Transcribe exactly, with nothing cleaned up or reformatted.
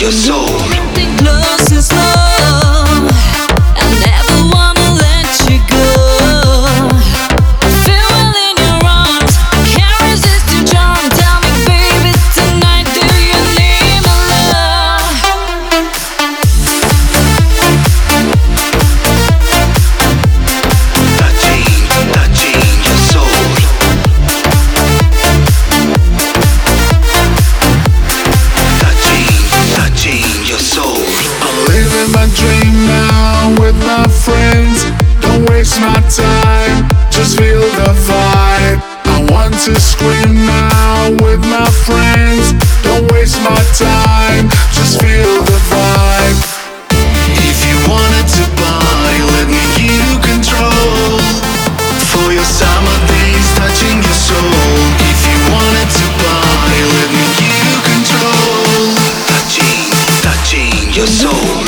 your soul. Close and slow, I never wanna let you go. I feel well in your arms, can't resist your charm. Tell me, baby, tonight, do you need my love? Touching, touching your soul. Touching, touching your soul. I'm living my dream now with my friends. Don't waste my time, just feel the vibe. I want to scream now with my friends. Don't waste my time, just feel the vibe. If you wanted to buy, let me give you control. For your summer days, touching your soul. If you wanted to buy, let me give you control. Touching, touching your soul.